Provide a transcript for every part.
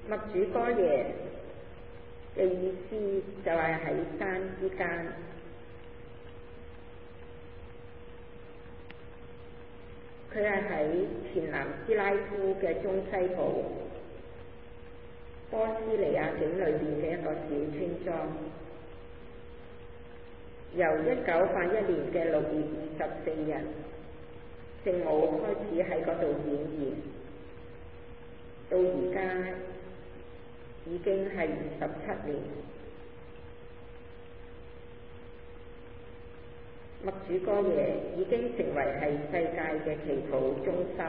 默主哥耶嘅意思就係喺山之間，佢係喺前南斯拉夫嘅中西部波斯尼亞境裏邊嘅一個小村莊。由1981年嘅6月24日，聖母開始喺嗰度顯現，到而家已經係27年。默主哥耶已經成為係世界嘅祈禱中心。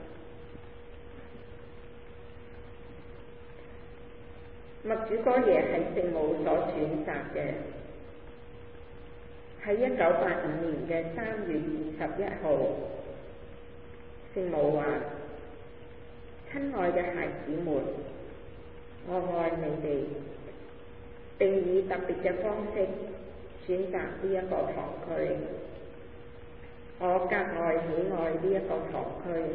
默主哥耶係聖母所選擇嘅。喺1985年嘅3月21號，聖母話：親愛嘅孩子們，我愛你哋，並以特別嘅方式選擇呢一個堂區。我格外喜愛呢一個堂區。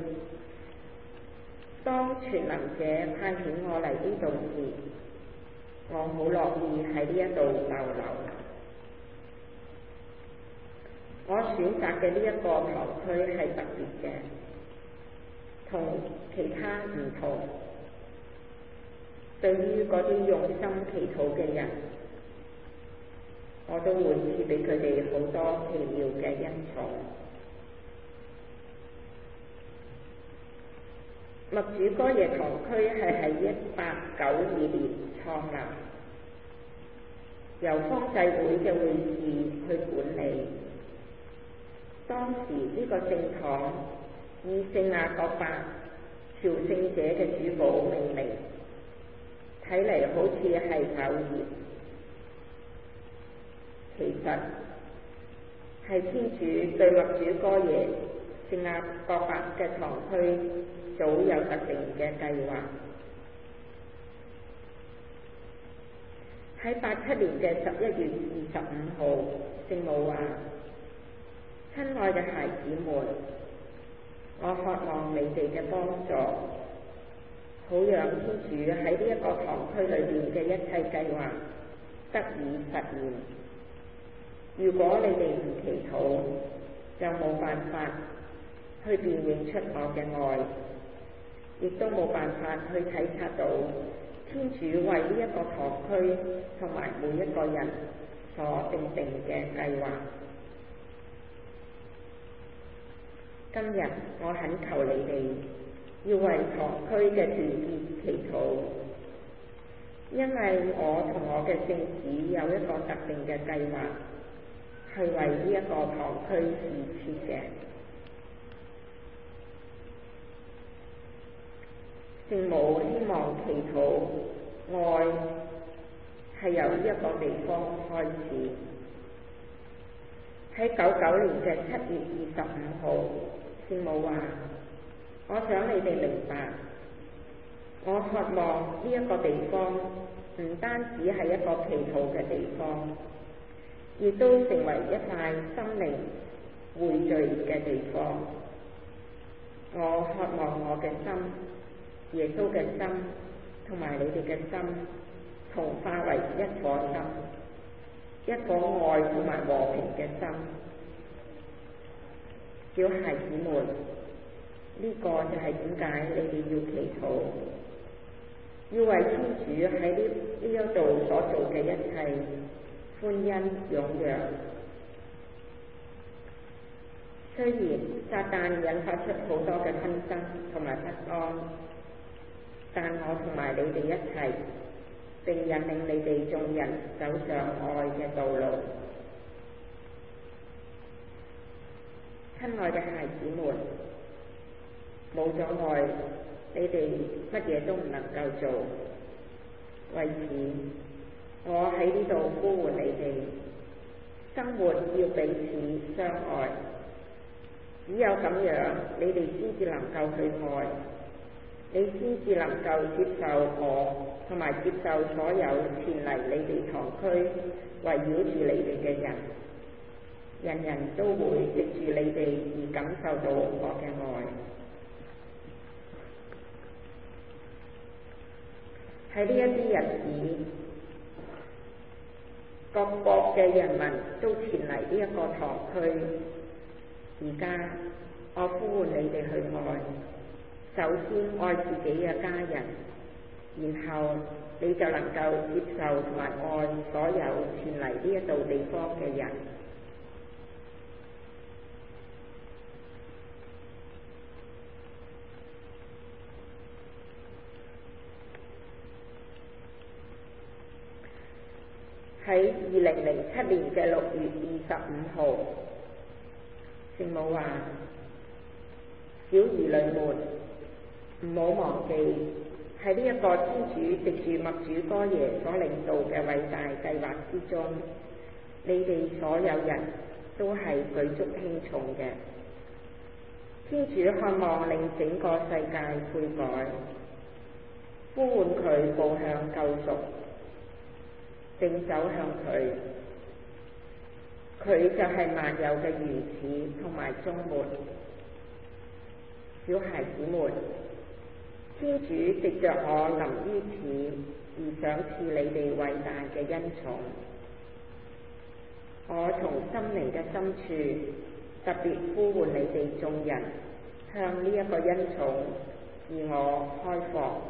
當全能者派遣我嚟呢度時，我好樂意喺呢一度逗留。我選擇嘅呢一個堂區係特別嘅，同其他唔同。對於嗰啲用心祈禱嘅人，我都會賜俾佢哋好多奇妙嘅恩寵。默主哥耶堂區係喺1892年創立，由方濟會嘅會士去管理。當時呢個聖堂以聖雅各伯朝聖者嘅主保命名，睇嚟好似係偶然，其實係天主對默主哥耶聖雅各伯嘅堂區早有特定嘅計劃。喺87年嘅11月25號，聖母話：親愛嘅孩子們，我渴望你哋嘅幫助，好讓天主喺呢一個堂區裏邊嘅一切計劃得以實現。如果你哋唔祈禱，就冇辦法去辨認出我嘅愛，亦都冇辦法去體察到天主為呢一個堂區同埋每一個人所定嘅計劃。今日我懇求你哋要為堂區嘅團結祈禱，因為我同我嘅聖子有一個特定嘅計劃，係為呢一個堂區而設嘅。聖母希望祈禱愛係由呢一個地方開始。喺99年嘅7月25號，聖母話：我想你哋明白，我渴望呢一個地方唔單止係一個祈禱嘅地方，亦都成為一塊心靈匯聚嘅地方。我渴望我嘅心、耶穌嘅心同埋你哋嘅心同化為一顆心，一顆愛同埋和平嘅心。小孩子們，呢個就係點解你哋要祈禱，要為天主喺呢一度所做嘅一切歡欣踴躍。雖然撒旦引發出好多嘅紛爭同埋不安，但我同埋你哋一齊，並引領你哋眾人走上愛嘅道路。親愛嘅孩子們，冇咗愛，你哋乜嘢都唔能夠做。為此，我喺呢度呼喚你哋，生活要彼此相愛。只有咁樣，你哋先至能夠去愛，你先至能夠接受我，同埋接受所有前嚟你哋堂區圍繞住你哋嘅人。人人都會藉住你哋而感受到我嘅愛。 喺呢一啲日子，各國嘅人民都前嚟呢一個堂區。而家我呼喚你哋去愛，首先愛自己嘅家人，然後你就能夠接受同埋愛所有前嚟呢一度地方嘅人。喺2007年嘅6月25號，聖母話：小兒女們，唔好忘記喺呢一個天主藉住默主哥耶所領導嘅偉大計劃之中，你哋所有人都係舉足輕重嘅。天主渴望令整個世界悔改，呼喚佢步向救贖，並走向佢。佢就係萬有嘅原始同埋終末。小孩子們，天主藉着我臨於此而賞賜你哋偉大嘅恩寵。我從心靈嘅深處特別呼喚你哋眾人向呢一個恩寵自我開放。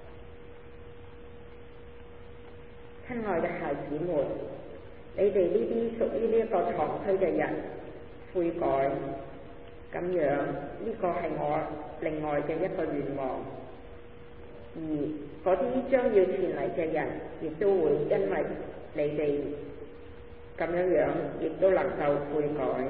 親愛嘅孩子們，你哋呢啲屬於呢一個堂區嘅人悔改，咁樣呢個係我另外嘅一個願望。而嗰啲將要前嚟嘅人，亦都會因為你哋咁樣，亦都能夠悔改。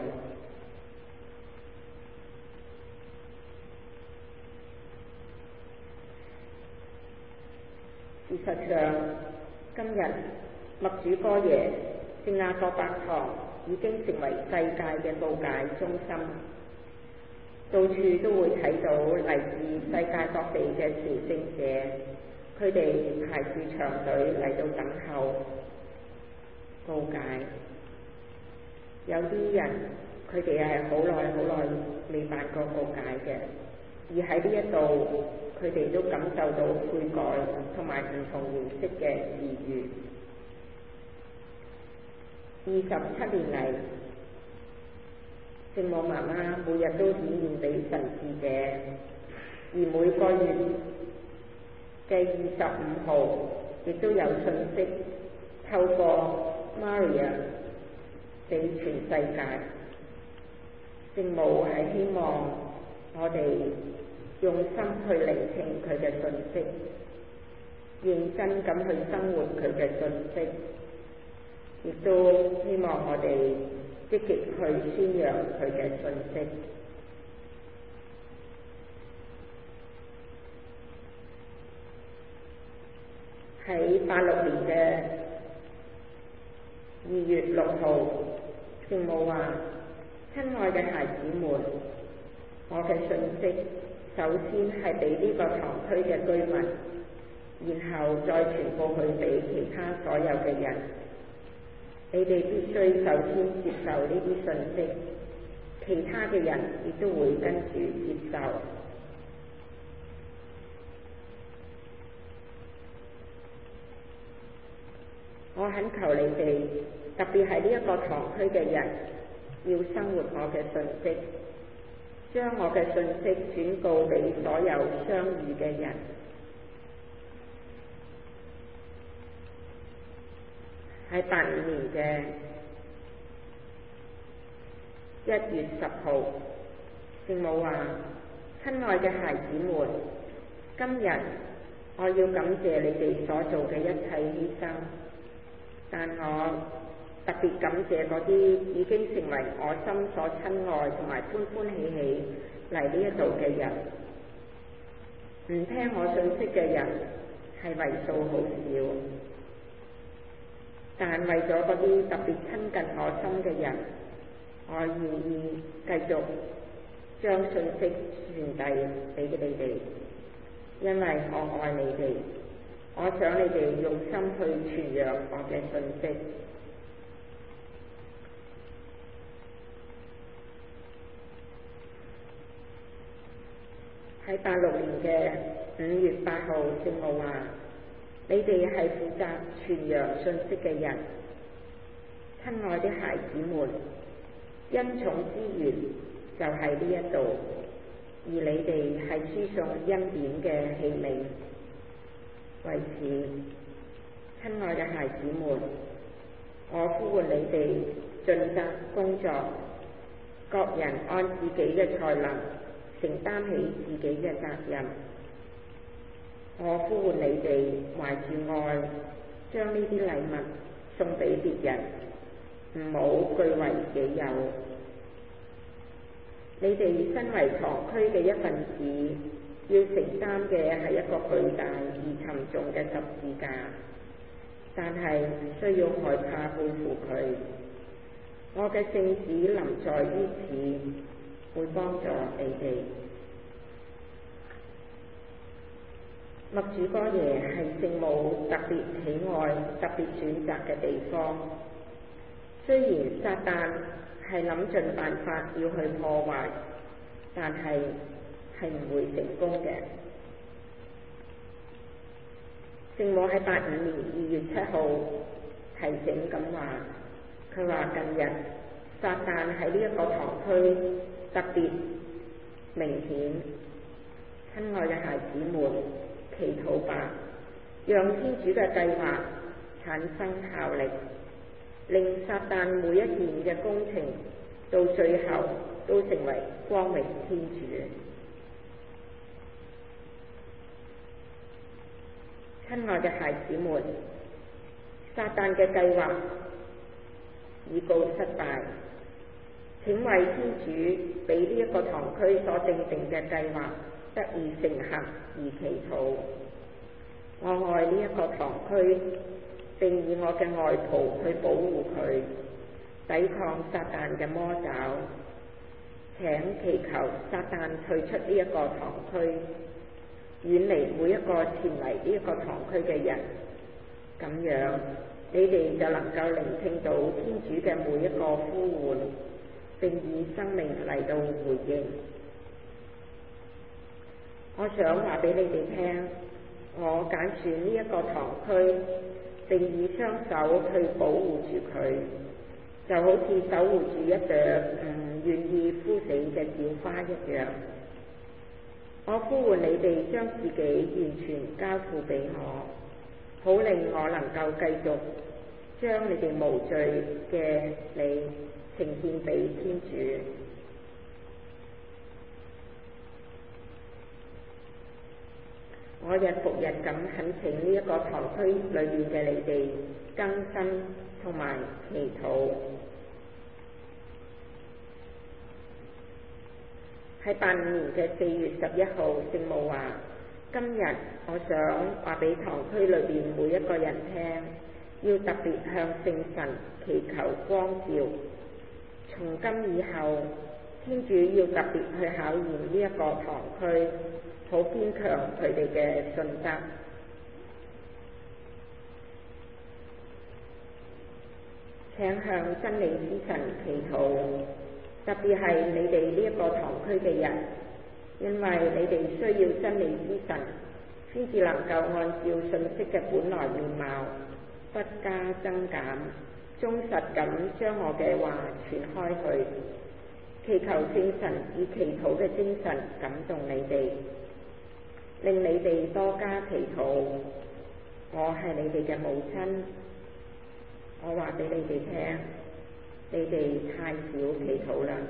事實上，今日默主哥耶聖亞各伯堂已經成為世界嘅告解中心，到處都會睇到嚟自世界各地嘅朝聖者，佢哋排住長隊嚟到等候告解。有啲人佢哋係好耐未辦過告解嘅，而喺呢一度佢哋都感受到悔改同埋唔同形式嘅治癒。27年嚟，聖母媽媽每日都顯現俾神視者，而每個月嘅25號亦都有信息透過 Maria 俾全世界。聖母係希望我哋用心去聆聽佢嘅訊息，認真咁去生活佢嘅訊息，亦都希望我哋積極去宣揚佢嘅訊息。喺86年嘅2月6號，聖母話：親愛嘅孩子們，我嘅訊息首先係俾呢個堂區嘅居民，然後再傳播去俾其他所有嘅人。你哋必須首先接受呢啲訊息，其他嘅人亦都會跟住接受。我懇求你哋，特別係呢一個堂區嘅人，要生活我嘅訊息，將我嘅訊息轉告俾所有相遇嘅人。喺85年嘅1月10號，聖母話：親愛嘅孩子們，今日我要感謝你哋所做嘅一切犧牲，但我特別感謝嗰啲已經成為我心所親愛同埋歡歡喜喜嚟呢一度嘅人。唔聽我訊息嘅人係為數好少，但為咗嗰啲特別親近我心嘅人，我願意繼續將訊息傳遞俾你哋，因為我愛你哋，我想你哋用心去傳揚我嘅訊息。喺86年嘅5月8號，聖母話： 你哋係負責傳揚信息嘅人。親愛的孩子們，恩寵之源就喺呢一度，而你哋係輸送恩典嘅器皿。為此，親愛嘅孩子們，我呼喚你哋盡責工作，各人按自己嘅才能承擔起自己嘅責任。我呼喚你哋懷住愛，將呢啲禮物送俾別人，唔好據為己有。你哋身為堂區嘅一份子，要承擔嘅係一個巨大而沉重嘅十字架，但係唔需要害怕背負佢。我嘅聖子臨在於此，會幫助你哋。默主哥耶係聖母特別喜愛、特別選擇嘅地方。雖然撒旦係諗盡辦法要去破壞，但係唔會成功嘅。聖母喺85年2月7號提醒咁話，佢話近日撒旦喺呢一個堂區特別明顯。親愛嘅孩子們，祈禱吧，讓天主嘅計劃產生效力，令撒旦每一件嘅工程到最後都成為光榮天主。親愛嘅孩子們，撒旦嘅計劃已告失敗，請為天主俾呢一個堂區所訂定嘅計劃得以成行而祈禱。我愛呢一個堂區，並以我嘅外袍去保護佢，抵抗撒旦嘅魔爪。請祈求撒旦退出呢一個堂區，遠離每一個前嚟呢一個堂區嘅人。咁樣，你哋就能夠聆聽到天主嘅每一個呼喚，並以生命嚟到回應。我想話俾你哋聽，我揀選呢一個堂區，並以雙手去保護住佢，就好似守護住一朵唔願意枯死嘅小花一樣。我呼喚你哋將自己完全交付俾我，好令我能夠繼續將你哋無罪嘅你呈獻俾天主。我日復日咁懇請呢一個堂區裏面嘅你哋更新同埋祈禱。喺85年嘅4月11號，聖母話：今日我想話俾堂區裏邊每一個人聽，要特別向聖神祈求光照。從今以後，天主要特別去考驗呢一個堂區，好堅強佢哋嘅信德。請向真理之神祈禱，特別係你哋呢一個堂區嘅人，因為你哋需要真理之神，先至能夠按照信息嘅本來面貌，不加增減，忠實咁將我嘅話傳開去。祈求聖神以祈禱嘅精神感動你哋，令你哋多加祈禱。我係你哋嘅母親，我話俾你哋聽，你哋太少祈禱啦。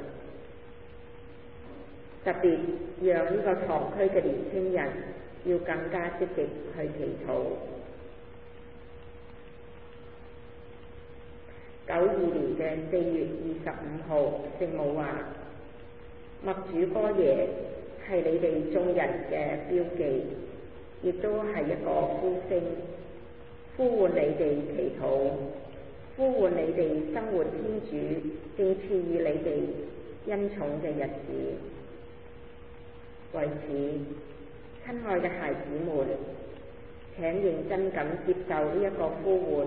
特別讓呢個堂區嘅年輕人要更加積極去祈禱。92年嘅4月25號，聖母話：默主哥耶係你哋眾人嘅標記，亦都係一個呼聲，呼喚你哋祈禱，呼喚你哋生活天主正賜予你哋恩寵嘅日子。為此，親愛嘅孩子們，請認真咁接受呢一個呼喚，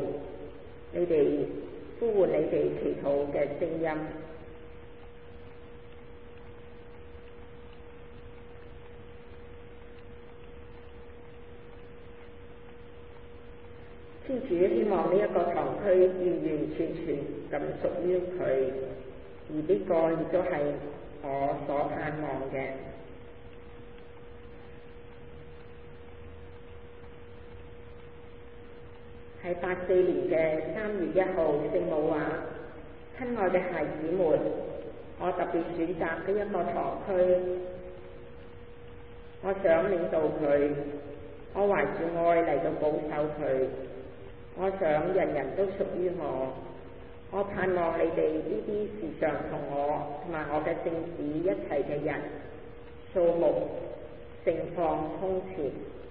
呼喚你哋祈禱嘅聲音。 天主希望呢一個堂區完完全全咁屬於佢，而呢個亦都係我所盼望嘅。喺84年嘅3月1號，聖母話：親愛嘅孩子們，我特別選擇呢一個堂區，我想領導佢，我懷住愛嚟到保守佢，我想人人都屬於我，我盼望你哋呢啲時常同我同埋我嘅聖子一齊嘅人，數目盛況空前。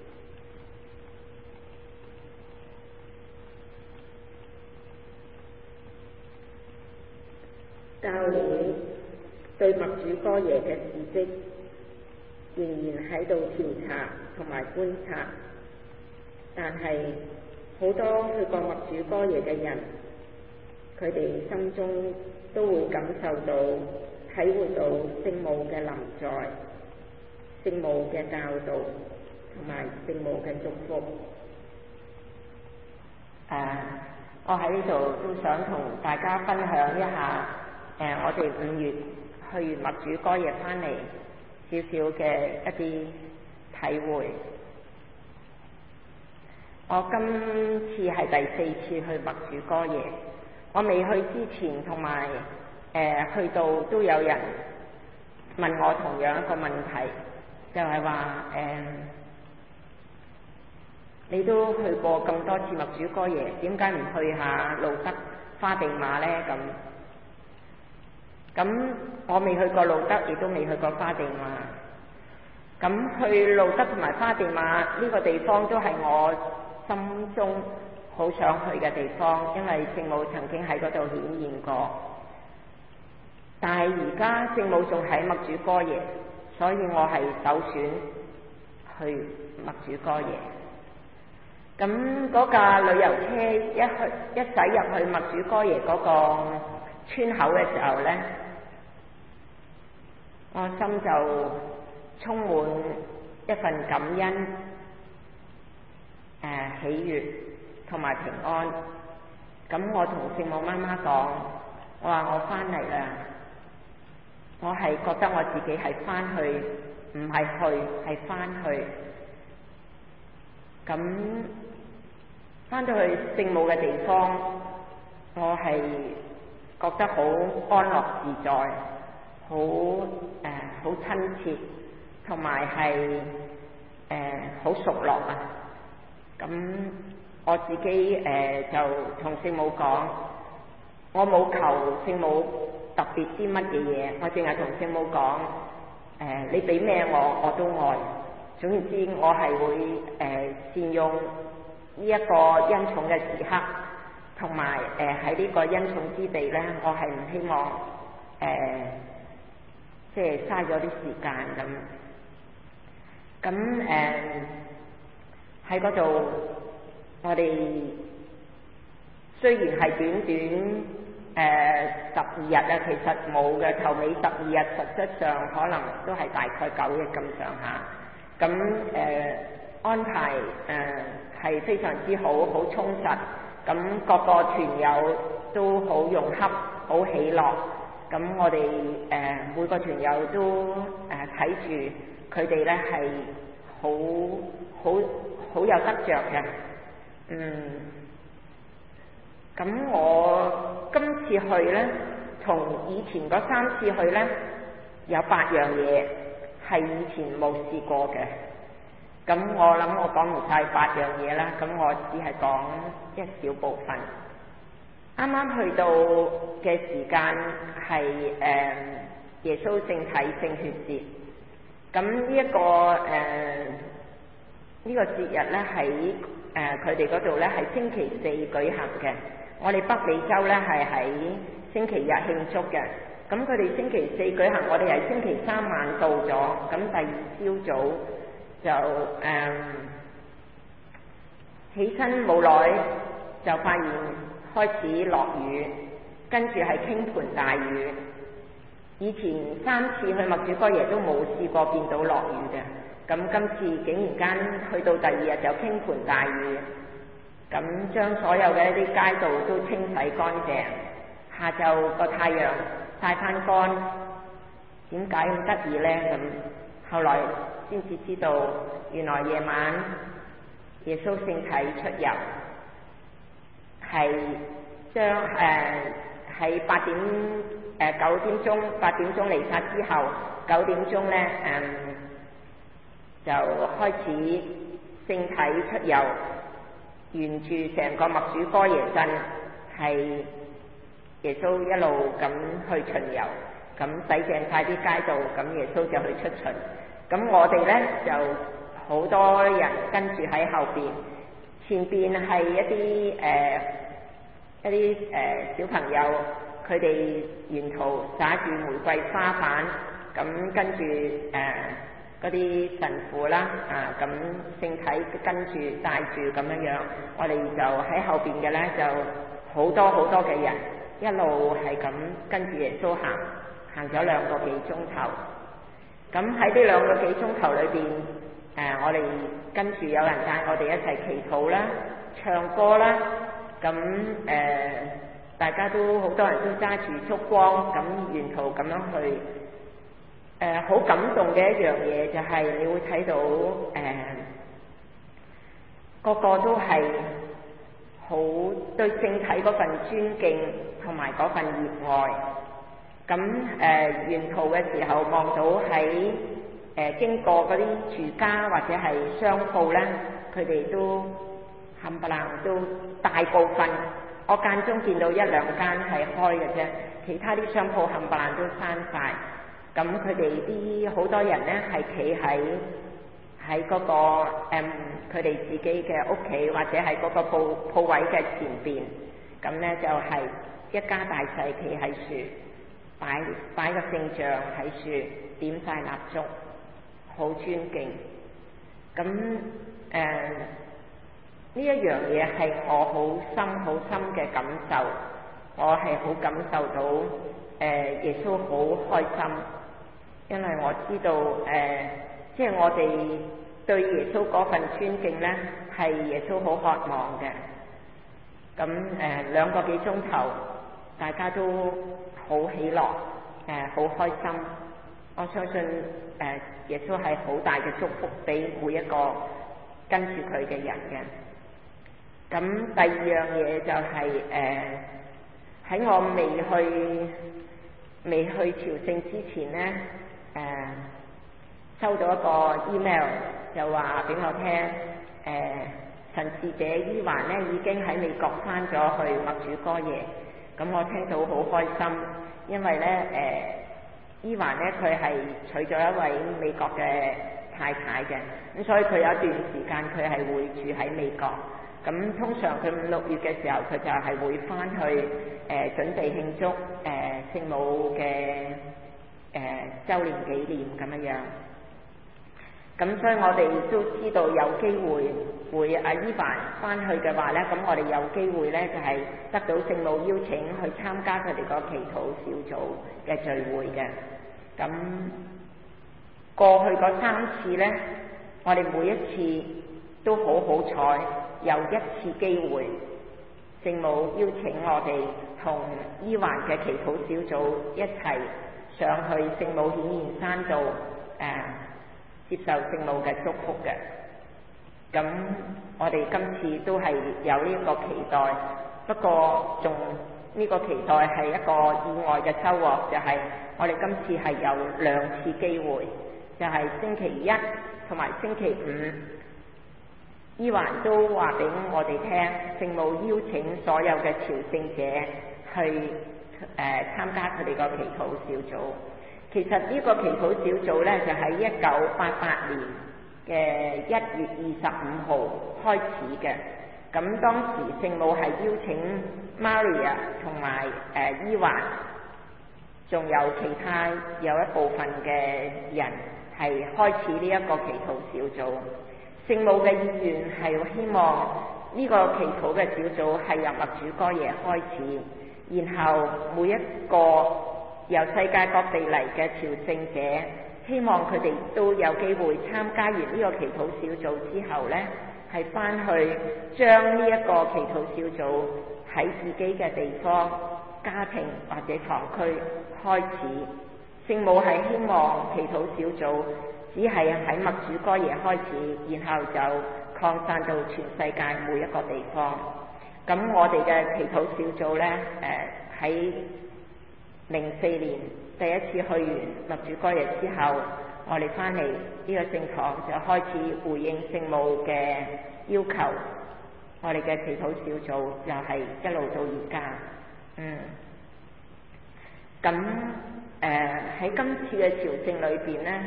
教會對默主哥耶嘅事蹟仍然喺度調查同埋觀察，但係好多去過默主哥耶嘅人，佢哋心中都會感受到、體會到聖母嘅臨在、聖母嘅教導同埋聖母嘅祝福。我喺呢度都想同大家分享一下。我哋5月去完默主哥耶翻嚟少少嘅一啲體會。我今次係第4次去默主哥耶，我未去之前同埋去到都有人問我同樣一個問題，就係話你都去過咁多次默主哥耶，點解唔去下路德花地瑪呢？咁我未去過路德，亦都未去過花地瑪。咁去路德同埋花地瑪呢個地方都係我心中好想去嘅地方，因為聖母曾經喺嗰度顯現過。但係而家聖母仲喺默主哥耶，所以我係首選去默主哥耶。咁嗰架旅遊車一駛入去默主哥耶嗰個村口嘅時候呢，我心就充滿一份感恩、喜悅同埋平安。咁我同聖母媽媽講，我話我翻嚟啦，我係覺得我自己係翻去，唔係去，係翻去。咁翻到去聖母嘅地方，我係覺得好安樂自在，好親切，同埋係好熟絡啊！咁我自己就同聖母講，我冇求聖母特別啲乜嘅嘢，我淨係同聖母講，你俾咩我都愛。總言之，我係會善用呢一個恩寵嘅時刻，同埋喺呢個恩寵之地呢，我係唔希望即係嘥咗啲時間咁。喺嗰度，我哋雖然係短短12日啊，其實冇嘅，頭尾12日，實質上可能都係大概9日咁上下。咁安排係非常之好，好充實。咁各個團友都好融洽，好喜樂。咁我哋每個團友都睇住佢哋咧係好有得着嘅。咁我今次去咧，同以前嗰3次去咧，有8樣嘢係以前冇試過嘅。咁我諗我講唔晒8樣嘢啦，咁我只係講一小部分。啱啱去到嘅時間係耶穌聖體聖血節。咁呢個節日咧喺佢哋嗰度咧係星期4舉行嘅。我哋北美洲咧係喺星期日慶祝嘅。咁佢哋星期4舉行，我哋係星期3晚到咗。咁第二朝早就起身冇耐就發現開始落雨，跟住係傾盆大雨。以前3次去默主哥耶都冇試過見到落雨嘅，咁今次竟然間去到第2日就傾盆大雨。 咁將所有嘅一啲街道都清洗乾淨。下晝個太陽曬翻乾，點解咁得意呢？咁後來先至知道，原來夜晚耶穌聖體出遊係將喺8點鐘彌撒之後9點鐘呢，就開始聖體出遊，沿住成個默主哥耶鎮係耶穌一路咁去巡遊，咁洗淨晒啲街道，咁耶穌就去出巡。咁我哋呢就好多人跟住喺後邊，前邊係一啲小朋友，佢哋沿途灑住玫瑰花瓣，咁跟住嗰啲神父啦，咁聖體跟住帶住咁樣，我哋就喺後邊嘅呢，就好多好多嘅人。一路係咁跟住耶穌行咗2個幾鐘頭。咁喺呢2個幾鐘頭裏邊，我哋跟住有人帶我哋一齊祈禱啦、唱歌啦。咁大家都好多人都揸住燭光，咁沿途咁樣去。好感動嘅一樣嘢就係你會睇到個個都係好對聖體嗰份尊敬同埋嗰份熱愛。咁沿途嘅時候望到喺經過嗰啲住家或者係商鋪咧，佢哋都冚唪唥都大部分，我間中見到1-2間係開嘅啫，其他啲商鋪冚唪唥都閂晒。咁佢哋啲好多人咧係企喺嗰個佢哋自己嘅屋企或者係嗰個鋪位嘅前邊，咁咧就係一家大細企喺樹，擺個聖像喺樹，點晒蠟燭，好尊敬。咁呢一樣嘢係我好深嘅感受，我係好感受到耶穌好開心。因為我知道即係我哋對耶穌嗰份尊敬呢，係耶穌好渴望嘅。咁2個幾鐘頭，大家都好喜樂，好開心。我相信耶穌係好大嘅祝福俾每一個跟住佢嘅人嘅。咁第二樣嘢就係喺我未去朝聖之前呢，收到一個 email 就話俾我聽，神視者伊環呢已經喺美國返咗去默主哥耶。咁我聽到好開心，因為呢伊環呢佢係娶咗一位美國嘅太太嘅，咁所以佢有一段時間佢係會住喺美國。咁通常佢5-6月嘅時候，佢就係會返去準備慶祝聖母嘅週年紀念咁樣。咁所以我哋都知道有機會伊環返去嘅話呢，咁我哋有機會呢就係得到聖母邀請去參加佢哋個祈禱小組嘅聚會嘅。咁過去嗰3次呢，我哋每一次都好彩，有一次機會，聖母邀請我哋同伊環嘅祈禱小組一齊上去聖母顯現山度接受聖母嘅祝福嘅。咁我哋今次都係有呢個期待，不過呢個期待係一個意外嘅收穫，就係我哋今次係有2次機會，就係星期一同埋星期五，伊環都話俾我哋聽，聖母邀請所有嘅朝聖者去參加佢哋個祈禱小組。其實呢個祈禱小組呢，就喺1988年嘅1月25號開始嘅。咁當時聖母係邀請 Maria 同埋伊環，仲有其他有一部分嘅人係開始呢一個祈禱小組。聖母嘅意願係希望呢個祈禱嘅小組係由默主哥耶開始，然後每一個由世界各地嚟嘅朝聖者，希望佢哋都有機會參加完呢個祈禱小組之後呢， 係翻去將呢一個祈禱小組喺自己嘅地方、家庭或者堂區開始。聖母係希望祈禱小組只係喺默主哥耶開始，然後就擴散到全世界每一個地方。咁我哋嘅祈禱小組呢，喺04年第一次去完默主哥耶之後，我哋翻嚟呢個聖堂就開始回應聖母嘅要求。我哋嘅祈禱小組又係一路到而家。咁喺今次嘅朝聖裏邊呢，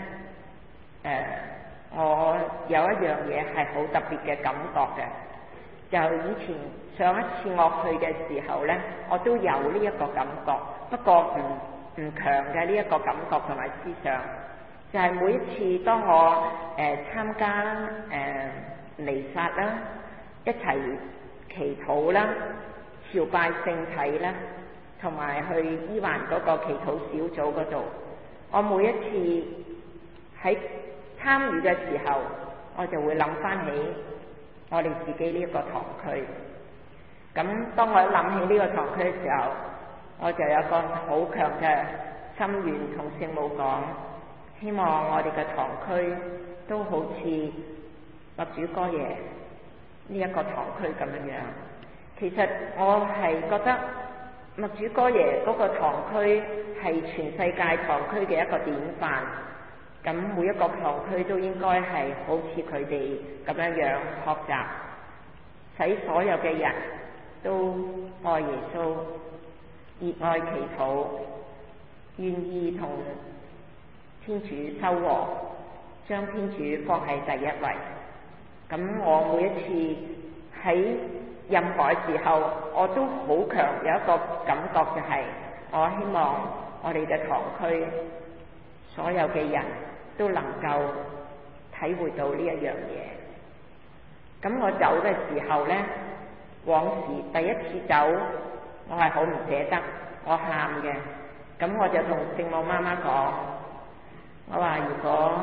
我有一樣嘢係好特別嘅感覺嘅。就以前上一次我去嘅時候呢，我都有呢一個感覺，不過唔強嘅呢一個感覺同埋思想，就係每一次當我參加彌撒啦，一齊祈禱啦、朝拜聖體啦，同埋去伊環嗰個祈禱小組嗰度，我每一次喺參與嘅時候，我就會諗翻起我哋自己呢一個堂區。咁當我一諗起呢個堂區嘅時候，我就有個好強嘅心願同聖母講，希望我哋嘅堂區都好似默主哥耶呢一個堂區咁樣樣。其實我係覺得默主哥耶嗰個堂區係全世界堂區嘅一個典範。咁每一個堂區都應該係好似佢哋咁樣樣學習，使所有嘅人都愛耶穌、熱愛祈禱，願意同天主修和，將天主放喺第一位。咁我每一次喺任何嘅時候，我都好強有一個感覺，就係我希望我哋嘅堂區所有嘅人都能夠體會到呢一樣嘢。咁我走嘅時候呢，往時第一次走，我係好唔捨得，我喊嘅。咁我就同聖母媽媽講，我話如果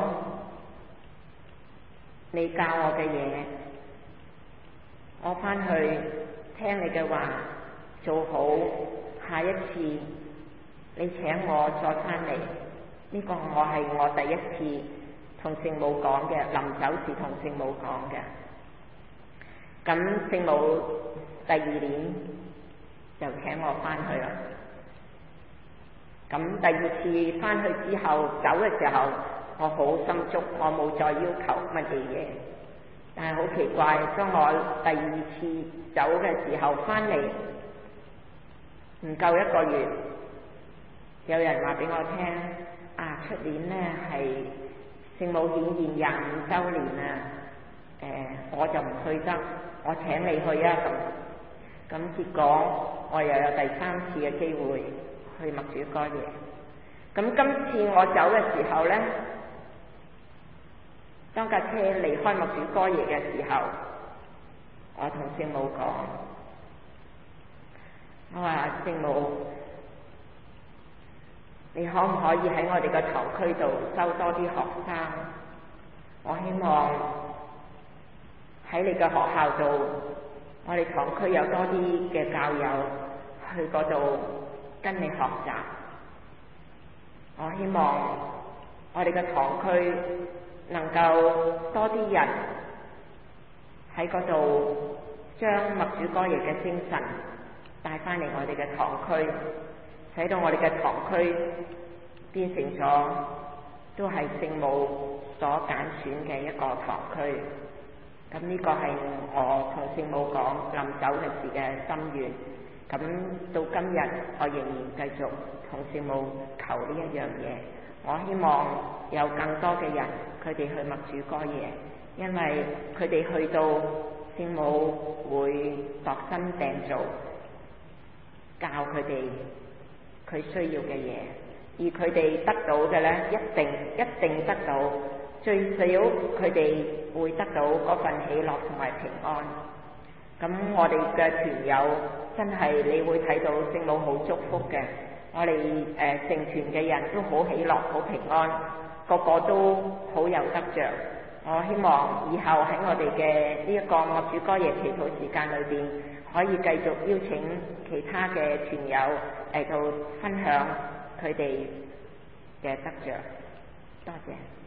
你教我嘅嘢，我翻去聽你嘅話，做好，下一次你請我再翻嚟。呢個係我第一次同聖母講嘅，臨走時同聖母講嘅。咁聖母第二年就請我翻去啦。咁第二次翻去之後，走嘅時候，我好心足，我冇再要求乜嘢嘢。但係好奇怪，當我第二次走嘅時候翻嚟，唔夠一個月，有人話俾我聽，出年呢係聖母顯現25週年啊，我就唔去得，我請你去啊咁結果我又有第3次嘅機會去默主哥耶。咁今次我走嘅時候呢，當架車離開默主哥耶嘅時候，我同聖母講，我話聖母，你可唔可以喺我哋嘅堂區度收多啲學生？我希望喺你嘅學校度，我哋堂區有多啲嘅教友去嗰度跟你學習。我希望我哋嘅堂區能夠多啲人喺嗰度將默主哥耶嘅精神帶翻嚟我哋嘅堂區，使到我哋嘅堂區變成咗都係聖母所揀選嘅一個堂區。咁呢個係我同聖母講臨走嘅時嘅心願。咁到今日我仍然繼續同聖母求呢一樣嘢。我希望有更多嘅人佢哋去默主哥耶，因為佢哋去到聖母會度身訂造教佢哋佢需要嘅嘢，而佢哋得到嘅呢，一定得到，最少佢哋會得到嗰份喜樂同埋平安。咁我哋嘅團友真係你會睇到聖母好祝福嘅，我哋成團嘅人都好喜樂好平安，個個都好有得着。 我希望以後喺我哋嘅呢一個默主歌夜祈禱時間裏邊，可以繼續邀請其他嘅團友嚟到分享佢哋嘅得着。多謝。